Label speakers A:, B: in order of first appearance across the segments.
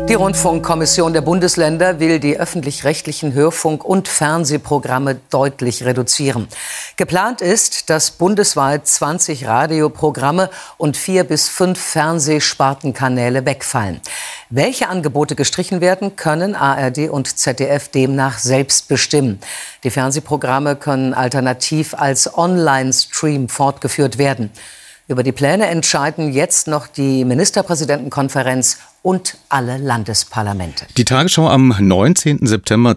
A: Die Rundfunkkommission der Bundesländer will die öffentlich-rechtlichen Hörfunk- und Fernsehprogramme deutlich reduzieren. Geplant ist, dass bundesweit 20 Radioprogramme und 4 bis 5 Fernsehspartenkanäle wegfallen. Welche Angebote gestrichen werden, können ARD und ZDF demnach selbst bestimmen. Die Fernsehprogramme können alternativ als Online-Stream fortgeführt werden. Über die Pläne entscheiden jetzt noch die Ministerpräsidentenkonferenz und alle Landesparlamente.
B: Die Tagesschau am 19. September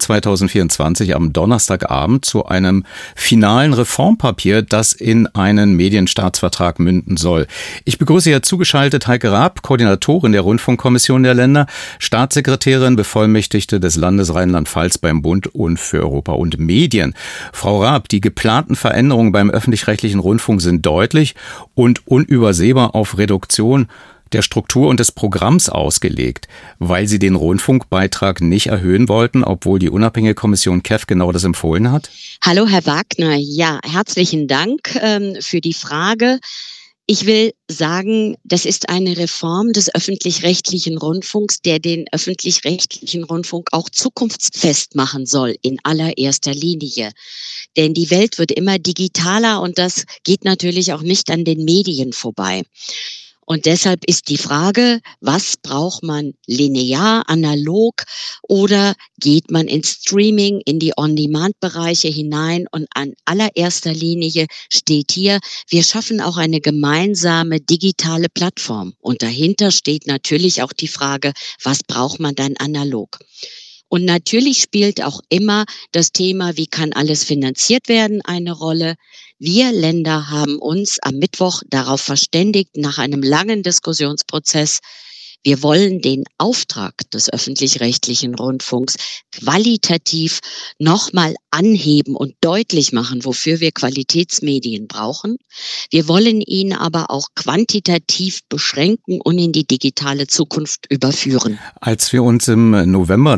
B: 2024 am Donnerstagabend zu einem finalen Reformpapier, das in einen Medienstaatsvertrag münden soll. Ich begrüße hier zugeschaltet Heike Raab, Koordinatorin der Rundfunkkommission der Länder, Staatssekretärin, Bevollmächtigte des Landes Rheinland-Pfalz beim Bund und für Europa und Medien. Frau Raab, die geplanten Veränderungen beim öffentlich-rechtlichen Rundfunk sind deutlich und unübersehbar auf Reduktion der Struktur und des Programms ausgelegt, weil Sie den Rundfunkbeitrag nicht erhöhen wollten, obwohl die unabhängige Kommission KEF genau das empfohlen hat?
C: Hallo, Herr Wagner. Ja, herzlichen Dank für die Frage. Ich will sagen, das ist eine Reform des öffentlich-rechtlichen Rundfunks, der den öffentlich-rechtlichen Rundfunk auch zukunftsfest machen soll, in allererster Linie. Denn die Welt wird immer digitaler und das geht natürlich auch nicht an den Medien vorbei. Und deshalb ist die Frage, was braucht man linear, analog oder geht man ins Streaming, in die On-Demand-Bereiche hinein? Und an allererster Linie steht hier, wir schaffen auch eine gemeinsame digitale Plattform. Und dahinter steht natürlich auch die Frage, was braucht man dann analog? Und natürlich spielt auch immer das Thema, wie kann alles finanziert werden, eine Rolle. Wir Länder haben uns am Mittwoch darauf verständigt, nach einem langen Diskussionsprozess, wir wollen den Auftrag des öffentlich-rechtlichen Rundfunks qualitativ nochmal anheben und deutlich machen, wofür wir Qualitätsmedien brauchen. Wir wollen ihn aber auch quantitativ beschränken und in die digitale Zukunft überführen.
B: Als wir uns im November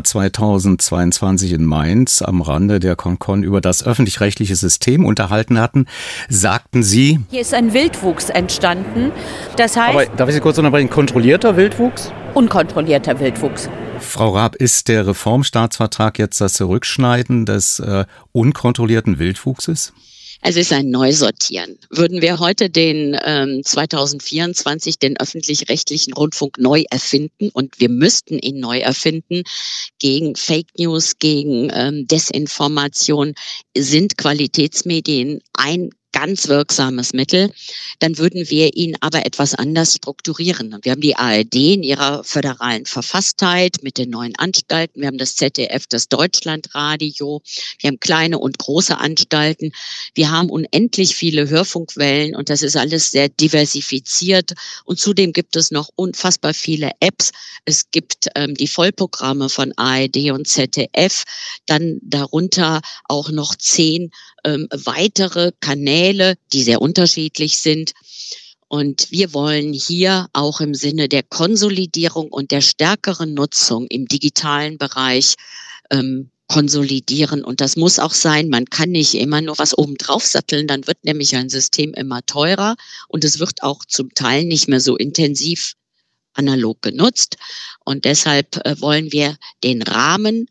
B: 2022 in Mainz am Rande der ConCon über das öffentlich-rechtliche System unterhalten hatten, sagten Sie:
D: Hier ist ein Wildwuchs entstanden. Das heißt,
B: aber darf ich Sie kurz unterbrechen, kontrollierter Wildwuchs?
D: Unkontrollierter Wildwuchs.
B: Frau Raab, ist der Reformstaatsvertrag jetzt das Zurückschneiden des unkontrollierten Wildwuchses?
C: Es ist ein Neusortieren. Würden wir heute den 2024 den öffentlich-rechtlichen Rundfunk neu erfinden und wir müssten ihn neu erfinden gegen Fake News, gegen Desinformation, sind Qualitätsmedien ein ganz wirksames Mittel, dann würden wir ihn aber etwas anders strukturieren. Und wir haben die ARD in ihrer föderalen Verfasstheit mit den neuen Anstalten, wir haben das ZDF, das Deutschlandradio, wir haben kleine und große Anstalten, wir haben unendlich viele Hörfunkwellen und das ist alles sehr diversifiziert und zudem gibt es noch unfassbar viele Apps. Es gibt die Vollprogramme von ARD und ZDF, dann darunter auch noch 10 weitere Kanäle, die sehr unterschiedlich sind. Und wir wollen hier auch im Sinne der Konsolidierung und der stärkeren Nutzung im digitalen Bereich konsolidieren. Und das muss auch sein. Man kann nicht immer nur was oben drauf satteln, dann wird nämlich ein System immer teurer und es wird auch zum Teil nicht mehr so intensiv analog genutzt. Und deshalb wollen wir den Rahmen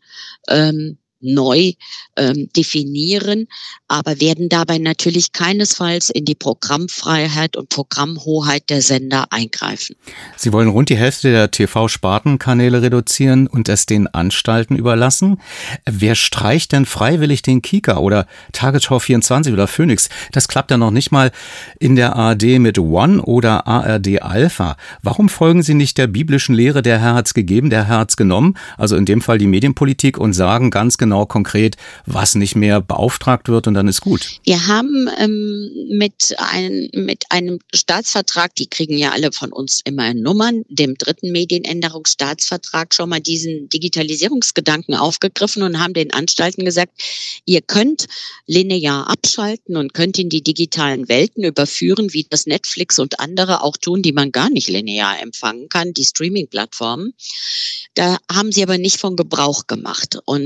C: neu definieren, aber werden dabei natürlich keinesfalls in die Programmfreiheit und Programmhoheit der Sender eingreifen.
B: Sie wollen rund die Hälfte der TV-Spartenkanäle reduzieren und es den Anstalten überlassen. Wer streicht denn freiwillig den Kika oder Tagesschau 24 oder Phoenix? Das klappt ja noch nicht mal in der ARD mit One oder ARD Alpha. Warum folgen Sie nicht der biblischen Lehre, der Herr hat's gegeben, der Herr hat's genommen, also in dem Fall die Medienpolitik, und sagen ganz genau konkret, was nicht mehr beauftragt wird und dann ist gut?
C: Wir haben mit einem Staatsvertrag, die kriegen ja alle von uns immer Nummern, dem 3. Medienänderungsstaatsvertrag schon mal diesen Digitalisierungsgedanken aufgegriffen und haben den Anstalten gesagt, ihr könnt linear abschalten und könnt in die digitalen Welten überführen, wie das Netflix und andere auch tun, die man gar nicht linear empfangen kann, die Streaming-Plattformen. Da haben sie aber nicht von Gebrauch gemacht. Und jetzt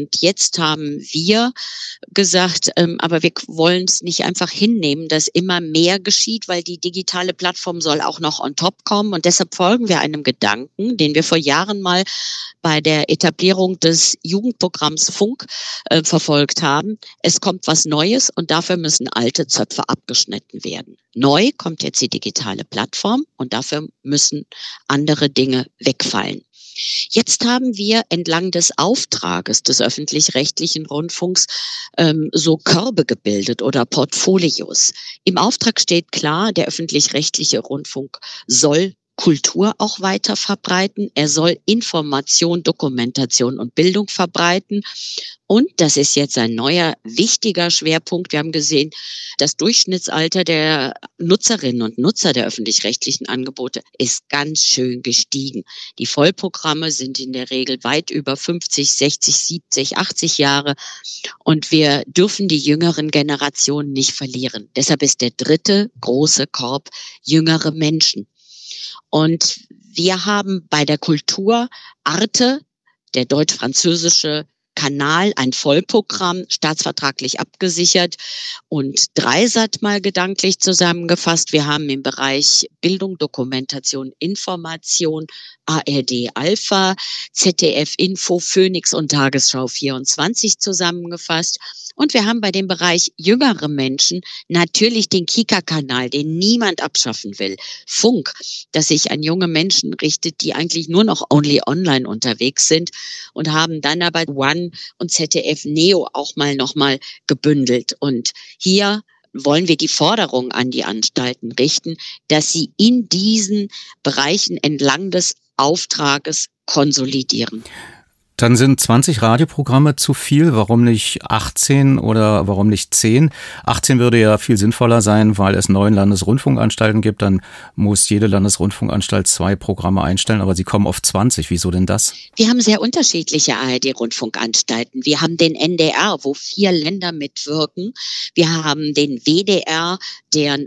C: Jetzt haben wir gesagt, aber wir wollen es nicht einfach hinnehmen, dass immer mehr geschieht, weil die digitale Plattform soll auch noch on top kommen. Und deshalb folgen wir einem Gedanken, den wir vor Jahren mal bei der Etablierung des Jugendprogramms Funk verfolgt haben. Es kommt was Neues und dafür müssen alte Zöpfe abgeschnitten werden. Neu kommt jetzt die digitale Plattform und dafür müssen andere Dinge wegfallen. Jetzt haben wir entlang des Auftrages des öffentlich-rechtlichen Rundfunks so Körbe gebildet oder Portfolios. Im Auftrag steht klar, der öffentlich-rechtliche Rundfunk soll Kultur auch weiter verbreiten. Er soll Information, Dokumentation und Bildung verbreiten. Und das ist jetzt ein neuer, wichtiger Schwerpunkt. Wir haben gesehen, das Durchschnittsalter der Nutzerinnen und Nutzer der öffentlich-rechtlichen Angebote ist ganz schön gestiegen. Die Vollprogramme sind in der Regel weit über 50, 60, 70, 80 Jahre. Und wir dürfen die jüngeren Generationen nicht verlieren. Deshalb ist der dritte große Korb jüngere Menschen. Und wir haben bei der Kultur Arte, der deutsch-französische Kanal, ein Vollprogramm, staatsvertraglich abgesichert, und Dreisat mal gedanklich zusammengefasst. Wir haben im Bereich Bildung, Dokumentation, Information ARD Alpha, ZDF Info, Phoenix und Tagesschau 24 zusammengefasst. Und wir haben bei dem Bereich jüngere Menschen natürlich den Kika-Kanal, den niemand abschaffen will. Funk, das sich an junge Menschen richtet, die eigentlich nur noch only online unterwegs sind, und haben dann aber One und ZDF Neo auch nochmal gebündelt. Und hier wollen wir die Forderung an die Anstalten richten, dass sie in diesen Bereichen entlang des Auftrages konsolidieren.
B: Dann sind 20 Radioprogramme zu viel. Warum nicht 18 oder warum nicht 10? 18 würde ja viel sinnvoller sein, weil es 9 Landesrundfunkanstalten gibt. Dann muss jede Landesrundfunkanstalt 2 Programme einstellen, aber sie kommen auf 20. Wieso denn das?
C: Wir haben sehr unterschiedliche ARD-Rundfunkanstalten. Wir haben den NDR, wo 4 Länder mitwirken. Wir haben den WDR, der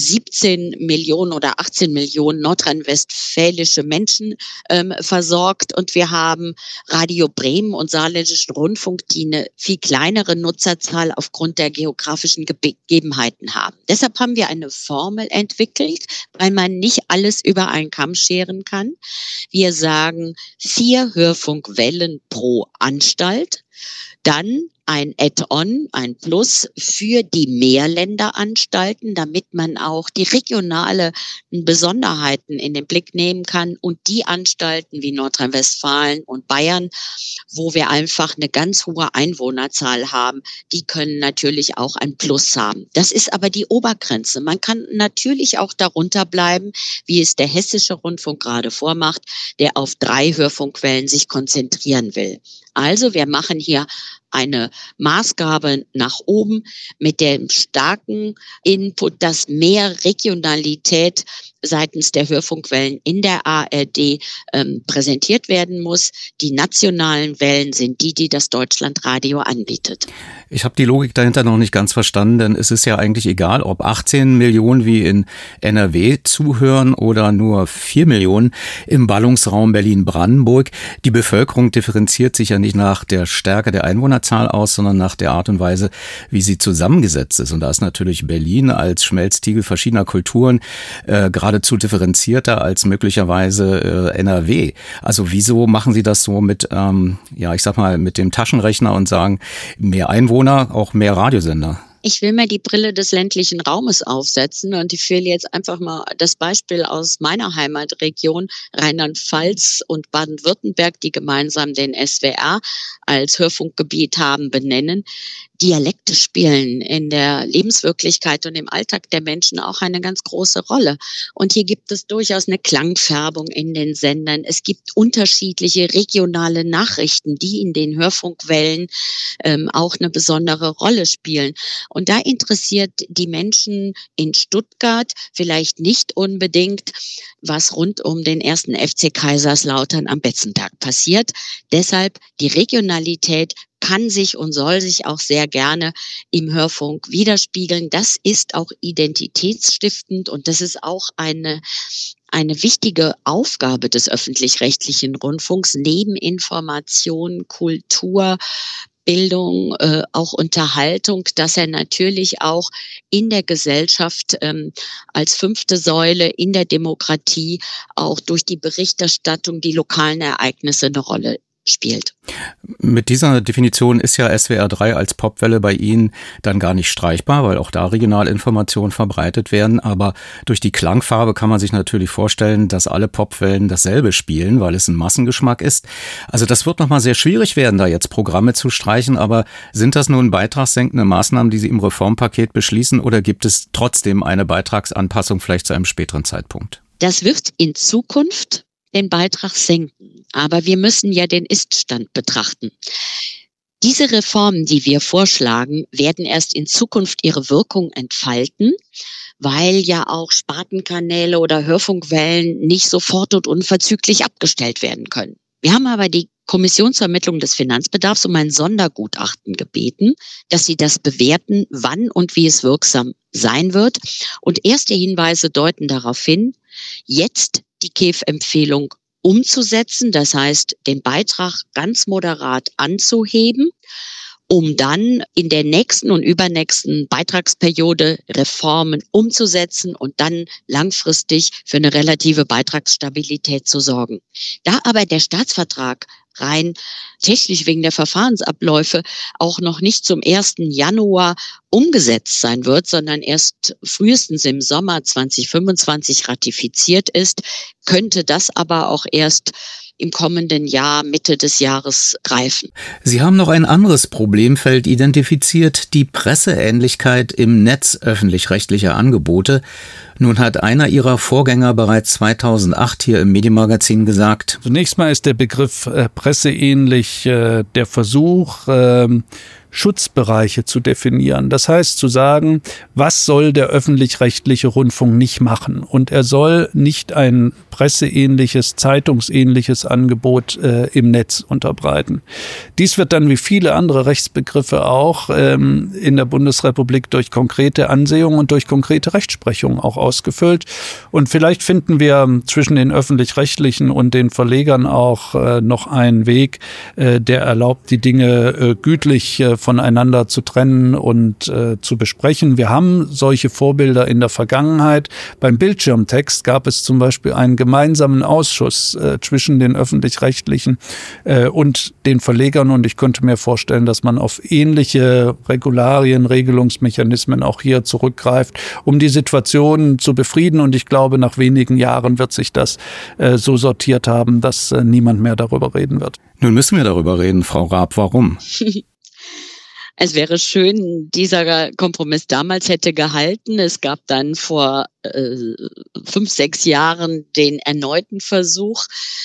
C: 17 Millionen oder 18 Millionen nordrhein-westfälische Menschen versorgt. Und wir haben Radio Bremen und Saarländischen Rundfunk, die eine viel kleinere Nutzerzahl aufgrund der geografischen Gegebenheiten haben. Deshalb haben wir eine Formel entwickelt, weil man nicht alles über einen Kamm scheren kann. Wir sagen 4 Hörfunkwellen pro Anstalt, dann ein Add-on, ein Plus für die Mehrländeranstalten, damit man auch die regionalen Besonderheiten in den Blick nehmen kann, und die Anstalten wie Nordrhein-Westfalen und Bayern, wo wir einfach eine ganz hohe Einwohnerzahl haben, die können natürlich auch ein Plus haben. Das ist aber die Obergrenze. Man kann natürlich auch darunter bleiben, wie es der Hessische Rundfunk gerade vormacht, der auf 3 Hörfunkwellen sich konzentrieren will. Also wir machen hier eine Maßgabe nach oben mit dem starken Input, dass mehr Regionalität seitens der Hörfunkwellen in der ARD präsentiert werden muss. Die nationalen Wellen sind die das Deutschlandradio anbietet.
B: Ich habe die Logik dahinter noch nicht ganz verstanden, denn es ist ja eigentlich egal, ob 18 Millionen wie in NRW zuhören oder nur 4 Millionen im Ballungsraum Berlin-Brandenburg. Die Bevölkerung differenziert sich ja nicht nach der Stärke der Einwohnerzahl aus, sondern nach der Art und Weise, wie sie zusammengesetzt ist. Und da ist natürlich Berlin als Schmelztiegel verschiedener Kulturen geradezu differenzierter als möglicherweise NRW. Also wieso machen Sie das so mit, mit dem Taschenrechner und sagen, mehr Einwohner, auch mehr Radiosender?
C: Ich will mir die Brille des ländlichen Raumes aufsetzen und ich will jetzt einfach mal das Beispiel aus meiner Heimatregion Rheinland-Pfalz und Baden-Württemberg, die gemeinsam den SWR als Hörfunkgebiet haben, benennen. Dialekte spielen in der Lebenswirklichkeit und im Alltag der Menschen auch eine ganz große Rolle. Und hier gibt es durchaus eine Klangfärbung in den Sendern. Es gibt unterschiedliche regionale Nachrichten, die in den Hörfunkwellen auch eine besondere Rolle spielen. Und da interessiert die Menschen in Stuttgart vielleicht nicht unbedingt, was rund um den 1. FC Kaiserslautern am Betzentag passiert. Deshalb die Regionalität kann sich und soll sich auch sehr gerne im Hörfunk widerspiegeln. Das ist auch identitätsstiftend und das ist auch eine wichtige Aufgabe des öffentlich-rechtlichen Rundfunks, neben Information, Kultur, Bildung, auch Unterhaltung, dass er natürlich auch in der Gesellschaft als 5. Säule in der Demokratie auch durch die Berichterstattung die lokalen Ereignisse eine Rolle spielt.
B: Mit dieser Definition ist ja SWR 3 als Popwelle bei Ihnen dann gar nicht streichbar, weil auch da Regionalinformationen verbreitet werden. Aber durch die Klangfarbe kann man sich natürlich vorstellen, dass alle Popwellen dasselbe spielen, weil es ein Massengeschmack ist. Also das wird nochmal sehr schwierig werden, da jetzt Programme zu streichen. Aber sind das nun beitragssenkende Maßnahmen, die Sie im Reformpaket beschließen, oder gibt es trotzdem eine Beitragsanpassung vielleicht zu einem späteren Zeitpunkt?
C: Das wird in Zukunft den Beitrag senken. Aber wir müssen ja den Ist-Stand betrachten. Diese Reformen, die wir vorschlagen, werden erst in Zukunft ihre Wirkung entfalten, weil ja auch Spartenkanäle oder Hörfunkwellen nicht sofort und unverzüglich abgestellt werden können. Wir haben aber die Kommission zur Ermittlung des Finanzbedarfs um ein Sondergutachten gebeten, dass sie das bewerten, wann und wie es wirksam sein wird. Und erste Hinweise deuten darauf hin, jetzt die KEF-Empfehlung umzusetzen, das heißt, den Beitrag ganz moderat anzuheben, um dann in der nächsten und übernächsten Beitragsperiode Reformen umzusetzen und dann langfristig für eine relative Beitragsstabilität zu sorgen. Da aber der Staatsvertrag rein technisch wegen der Verfahrensabläufe auch noch nicht zum 1. Januar umgesetzt sein wird, sondern erst frühestens im Sommer 2025 ratifiziert ist, könnte das aber auch erst im kommenden Jahr, Mitte des Jahres, greifen.
B: Sie haben noch ein anderes Problemfeld identifiziert, die Presseähnlichkeit im Netz öffentlich-rechtlicher Angebote. Nun hat einer Ihrer Vorgänger bereits 2008 hier im Medienmagazin gesagt:
E: Zunächst mal ist der Begriff presseähnlich der Versuch, Schutzbereiche zu definieren. Das heißt zu sagen, was soll der öffentlich-rechtliche Rundfunk nicht machen? Und er soll nicht ein presseähnliches, zeitungsähnliches Angebot im Netz unterbreiten. Dies wird dann wie viele andere Rechtsbegriffe auch in der Bundesrepublik durch konkrete Ansehungen und durch konkrete Rechtsprechung auch ausgefüllt. Und vielleicht finden wir zwischen den Öffentlich-Rechtlichen und den Verlegern auch noch einen Weg, der erlaubt, die Dinge gütlich voneinander zu trennen und zu besprechen. Wir haben solche Vorbilder in der Vergangenheit. Beim Bildschirmtext gab es zum Beispiel einen gemeinsamen Ausschuss zwischen den Öffentlich-Rechtlichen und den Verlegern, und ich könnte mir vorstellen, dass man auf ähnliche Regularien, Regelungsmechanismen auch hier zurückgreift, um die Situation zu befrieden, und ich glaube, nach wenigen Jahren wird sich das so sortiert haben, dass niemand mehr darüber reden wird.
B: Nun müssen wir darüber reden, Frau Raab. Warum?
C: Es wäre schön, dieser Kompromiss damals hätte gehalten. Es gab dann vor 5, 6 Jahren den erneuten Versuch,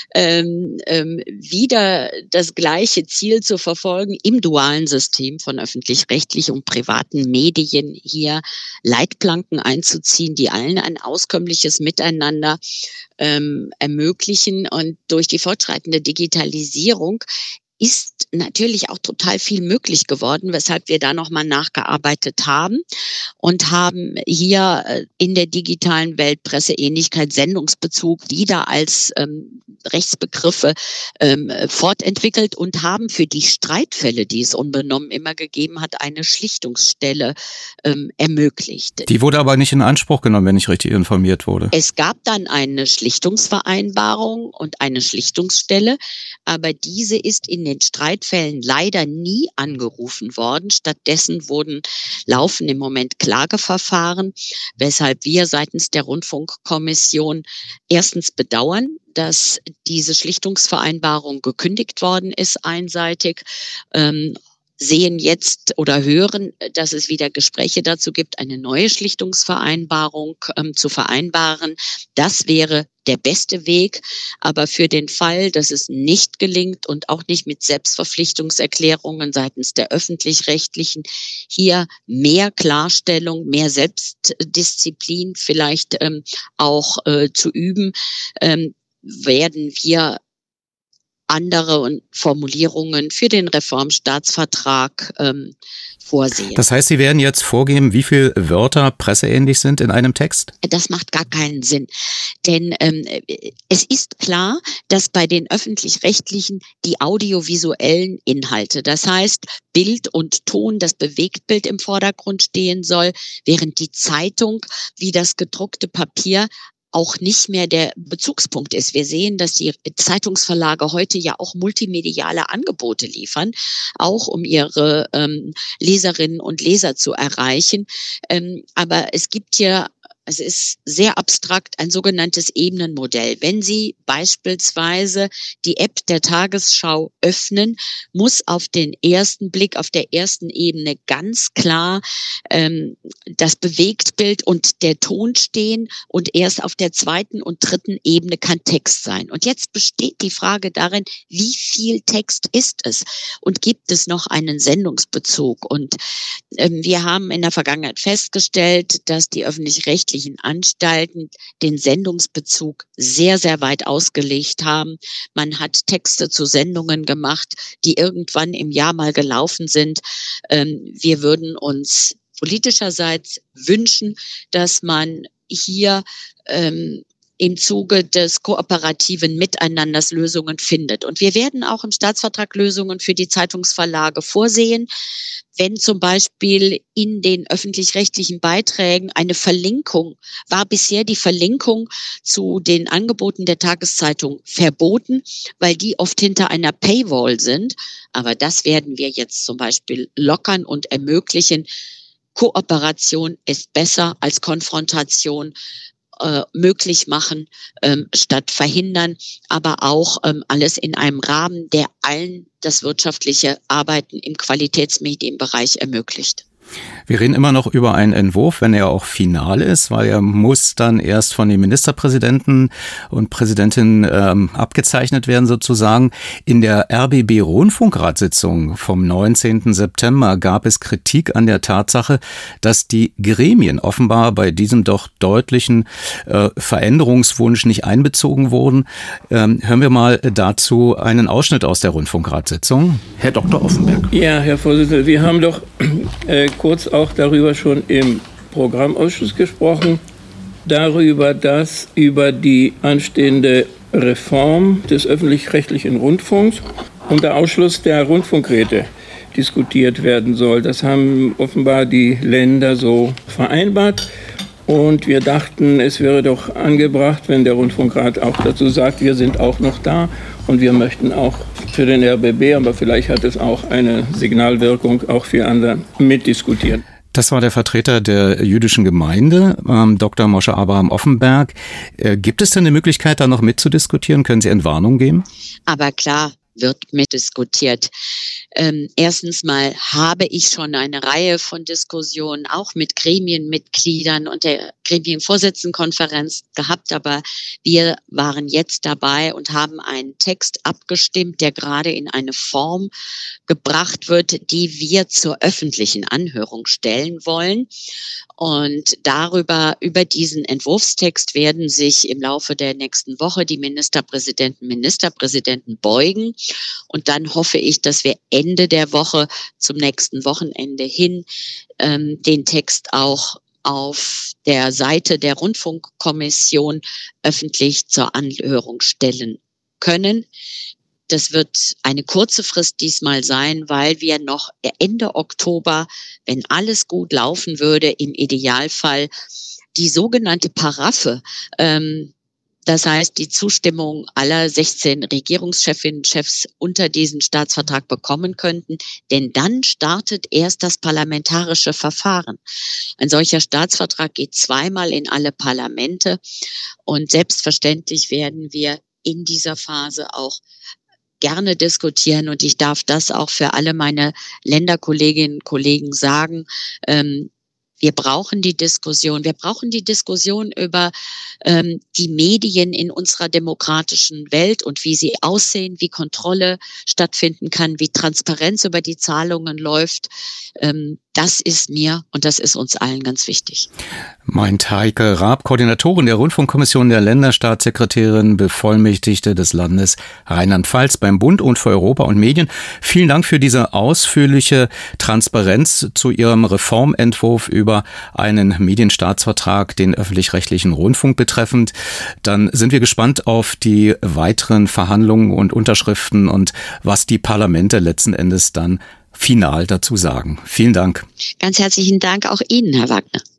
C: wieder das gleiche Ziel zu verfolgen, im dualen System von öffentlich-rechtlichen und privaten Medien hier Leitplanken einzuziehen, die allen ein auskömmliches Miteinander ermöglichen. Und durch die fortschreitende Digitalisierung ist natürlich auch total viel möglich geworden, weshalb wir da nochmal nachgearbeitet haben und haben hier in der digitalen Welt Presseähnlichkeit, Sendungsbezug wieder als Rechtsbegriffe fortentwickelt und haben für die Streitfälle, die es unbenommen immer gegeben hat, eine Schlichtungsstelle ermöglicht.
B: Die wurde aber nicht in Anspruch genommen, wenn ich richtig informiert wurde.
C: Es gab dann eine Schlichtungsvereinbarung und eine Schlichtungsstelle, aber diese ist in den Streitfällen leider nie angerufen worden. Stattdessen laufen im Moment Klageverfahren, weshalb wir seitens der Rundfunkkommission erstens bedauern, dass diese Schlichtungsvereinbarung gekündigt worden ist einseitig, sehen jetzt oder hören, dass es wieder Gespräche dazu gibt, eine neue Schlichtungsvereinbarung zu vereinbaren. Das wäre der beste Weg. Aber für den Fall, dass es nicht gelingt und auch nicht mit Selbstverpflichtungserklärungen seitens der Öffentlich-Rechtlichen, hier mehr Klarstellung, mehr Selbstdisziplin vielleicht auch zu üben, werden wir andere Formulierungen für den Reformstaatsvertrag vorsehen.
B: Das heißt, Sie werden jetzt vorgeben, wie viele Wörter presseähnlich sind in einem Text?
C: Das macht gar keinen Sinn. Denn es ist klar, dass bei den Öffentlich-Rechtlichen die audiovisuellen Inhalte, das heißt Bild und Ton, das Bewegtbild im Vordergrund stehen soll, während die Zeitung wie das gedruckte Papier auch nicht mehr der Bezugspunkt ist. Wir sehen, dass die Zeitungsverlage heute ja auch multimediale Angebote liefern, auch um ihre Leserinnen und Leser zu erreichen. Aber es gibt hier, es ist sehr abstrakt, ein sogenanntes Ebenenmodell. Wenn Sie beispielsweise die App der Tagesschau öffnen, muss auf den ersten Blick, auf der ersten Ebene ganz klar das Bewegtbild und der Ton stehen und erst auf der zweiten und dritten Ebene kann Text sein. Und jetzt besteht die Frage darin, wie viel Text ist es und gibt es noch einen Sendungsbezug? Und wir haben in der Vergangenheit festgestellt, dass die öffentlich-rechtlichen Anstalten den Sendungsbezug sehr, sehr weit ausgelegt haben. Man hat Texte zu Sendungen gemacht, die irgendwann im Jahr mal gelaufen sind. Wir würden uns politischerseits wünschen, dass man hier im Zuge des kooperativen Miteinanders Lösungen findet. Und wir werden auch im Staatsvertrag Lösungen für die Zeitungsverlage vorsehen. Wenn zum Beispiel in den öffentlich-rechtlichen Beiträgen eine Verlinkung, war bisher die Verlinkung zu den Angeboten der Tageszeitung verboten, weil die oft hinter einer Paywall sind. Aber das werden wir jetzt zum Beispiel lockern und ermöglichen. Kooperation ist besser als Konfrontation. Möglich machen statt verhindern, aber auch alles in einem Rahmen, der allen das wirtschaftliche Arbeiten im Qualitätsmedienbereich ermöglicht.
B: Wir reden immer noch über einen Entwurf, wenn er auch final ist, weil er muss dann erst von den Ministerpräsidenten und Präsidentinnen abgezeichnet werden sozusagen. In der RBB-Rundfunkratssitzung vom 19. September gab es Kritik an der Tatsache, dass die Gremien offenbar bei diesem doch deutlichen Veränderungswunsch nicht einbezogen wurden. Hören wir mal dazu einen Ausschnitt aus der Rundfunkratssitzung.
F: Herr Dr. Offenberg.
G: Ja, Herr Vorsitzender, wir haben doch kurz auch darüber schon im Programmausschuss gesprochen, darüber, dass über die anstehende Reform des öffentlich-rechtlichen Rundfunks und der Ausschluss der Rundfunkräte diskutiert werden soll. Das haben offenbar die Länder so vereinbart. Und wir dachten, es wäre doch angebracht, wenn der Rundfunkrat auch dazu sagt, wir sind auch noch da und wir möchten auch für den RBB, aber vielleicht hat es auch eine Signalwirkung auch für andere mitdiskutieren.
B: Das war der Vertreter der jüdischen Gemeinde, Dr. Moshe Abraham Offenberg. Gibt es denn eine Möglichkeit, da noch mitzudiskutieren? Können Sie Entwarnung geben?
C: Aber klar wird mitdiskutiert. Erstens mal habe ich schon eine Reihe von Diskussionen auch mit Gremienmitgliedern und der Gremienvorsitzendenkonferenz gehabt, aber wir waren jetzt dabei und haben einen Text abgestimmt, der gerade in eine Form gebracht wird, die wir zur öffentlichen Anhörung stellen wollen. Und über diesen Entwurfstext werden sich im Laufe der nächsten Woche die Ministerpräsidenten beugen. Und dann hoffe ich, dass wir Ende der Woche zum nächsten Wochenende hin den Text auch auf der Seite der Rundfunkkommission öffentlich zur Anhörung stellen können. Das wird eine kurze Frist diesmal sein, weil wir noch Ende Oktober, wenn alles gut laufen würde, im Idealfall die sogenannte Paraffe, das heißt die Zustimmung aller 16 Regierungschefinnen und Chefs unter diesen Staatsvertrag bekommen könnten. Denn dann startet erst das parlamentarische Verfahren. Ein solcher Staatsvertrag geht zweimal in alle Parlamente und selbstverständlich werden wir in dieser Phase auch gerne diskutieren und ich darf das auch für alle meine Länderkolleginnen und Kollegen sagen. Wir brauchen die Diskussion. Wir brauchen die Diskussion über die Medien in unserer demokratischen Welt und wie sie aussehen, wie Kontrolle stattfinden kann, wie Transparenz über die Zahlungen läuft. Das ist mir und das ist uns allen ganz wichtig.
B: Meint Heike Raab, Koordinatorin der Rundfunkkommission der Länderstaatssekretärin, Bevollmächtigte des Landes Rheinland-Pfalz beim Bund und für Europa und Medien. Vielen Dank für diese ausführliche Transparenz zu Ihrem Reformentwurf über einen Medienstaatsvertrag, den öffentlich-rechtlichen Rundfunk betreffend. Dann sind wir gespannt auf die weiteren Verhandlungen und Unterschriften und was die Parlamente letzten Endes dann final dazu sagen. Vielen Dank.
C: Ganz herzlichen Dank auch Ihnen, Herr Wagner.